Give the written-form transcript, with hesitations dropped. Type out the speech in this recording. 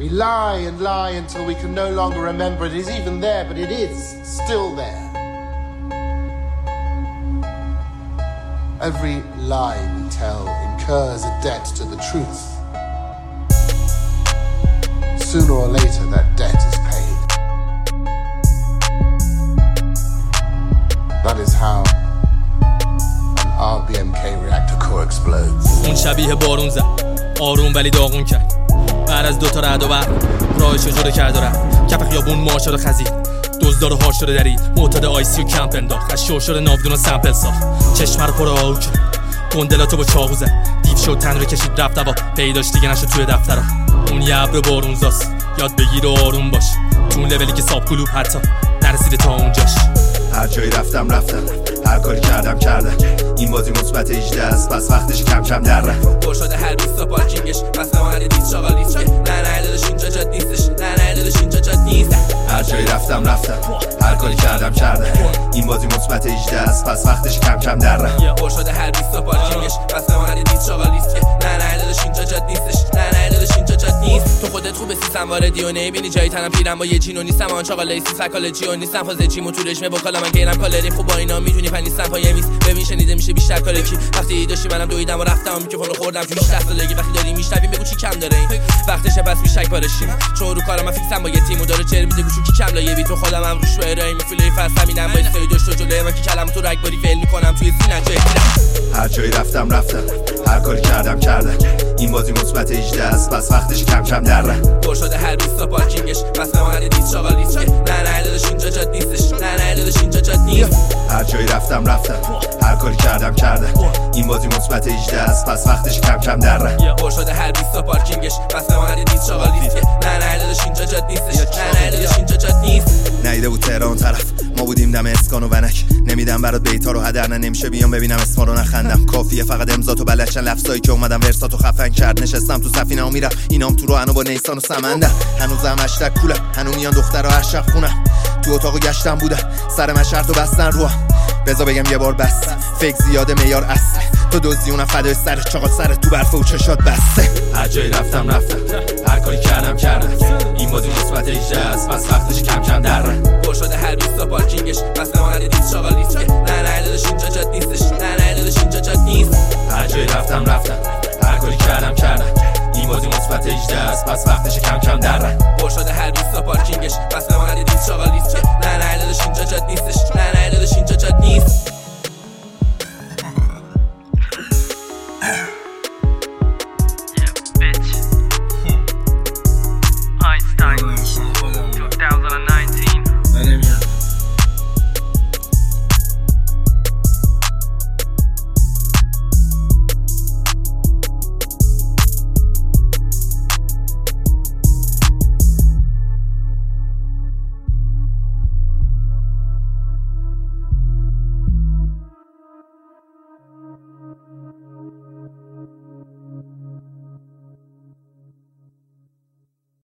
We lie and lie until we can no longer remember it is even there, but it is still there. Every lie we tell incurs a debt to the truth. Sooner or later, that debt is paid. That is how an RBMK reactor core explodes. اون شبیه بارون زد، آروم ولی داغون کرد. بعد از 2 تا رعد و برق راهشو جدا کرد و رفت. کف خیابون مارشا رو خزید، دزدا رو هار شده درید، معتاد آیسی و کمپ انداخت، از شور ناودون و سمپل ساخت. چشم رو پر آهو کرد، گندلاتو با چاقو زد، دیو شد تن رو کشید رفت هوا، پیداش دیگه نشد توی دفترها. اون یه ابر بارونزاست، یاد بگیر و آروم باش، تو اون لولی که ساب کلوب حتی نرسیده تا اونجاش. هر جایی رفتم هر کاری کردم این بازی مثبت 18 است، پس وقتش کم کم در رفت. پر شده هر 20 تا پارکینگش، پس نمانده دید شاغل لیست که نه داداش اینجا جات نیستش، نه داداش اینجا جات نیست. هر جایی رفتم هر کاری کردم این بازی مثبت 18 است، پس وقتش کم کم در رفت. پر شده هر 20 تا پارکینگش، پس نمانده دید شاغل لیست که نه داداش اینجا جات نیستش، نه داداش اینجا جات نیست. تو خودت خوبه سیستم واردی و نمیبینی جایی تنم پیرم با یه جینو نیستم، آن چاقال لیسی سایکولوژی و نیستم، فاز جیمو تو رشمه بکالا من گیرم کالری خوب با اینا میدونی پنیستم پای میز. ببین شنیده میشه بیشتر کاری کی وقتی داشتی منم دویدم و رفتم میکروفون خوردم تو 18 سالگی. وقتی داری میشنویم بگو چی کم داره این وقتشه، پس میشک بارشیم چون رو کارم من فیکسم با یه تیم و داره چر میده گوشو کی کم لایه بیت خودم هم روش ارائه میفله فاز همینم با استوری داشت و جلوی من کی کلام تو رگباری فعل میکنم توی سینه جای هر جایی رفتم هر کاری کردم این بازی مثبت 18 است، پس وقتش کم کم در رفت. پر شده هر 20 تا پارکینگش، پس نمانده دید شاغل لیست که نه داداش اینجا جات نیستش، نه داداش اینجا جات نیست. هر جایی رفتم هر کاری کردم این بازی مثبت 18 است، پس وقتش کم کم در رفت. پر شده هر 20 تا پارکینگش، پس نمانده دید شاغل لیست که نه داداش اینجا جات نیستش، نه داداش اینجا جات نیست. نیده بود تهران طرف، ما بودیم دم اسکان و ونک، نمیدم برات بیتا رو هدر، نمیشه بیام ببینم اسما رو نخندم، کافیه فقط امضا و بلدشن لفظایی که اومدم ورساتو خفن کرد. نشستم تو سفینه و میرم اینام تو رو با نیسان و سمندم، هنوزم اشتک کولم، هنوز میان دخترها هر شب خونم، تو اتاقو گشتم بودم سر من شرط و بستن روم، بذار بگم یه بار بس فکر زیاده معیار اصله، تو دزدیونم فدای سر چاقال سر تو برفه و چشات بسته. هر جایی رفتم هر کاری کردم این بازی مثبت 18 است، پس وقتش کم کم در رفت. پر شده هر 20 تا پارکینگش، پس نمانده دید شاغل لیست که نه داداش اینجا جات نیستش، نه داداش اینجا جات نیست. هر جایی رفتم هر کاری کردم این بازی مثبت 18 است، پس وقتش کم کم در رفت. پر شده هر 20 تا پارکینگش، پس نمانده دید شاغل لیست که نه داداش اینجا جات نیستش، نه داداش اینجا جات نیست.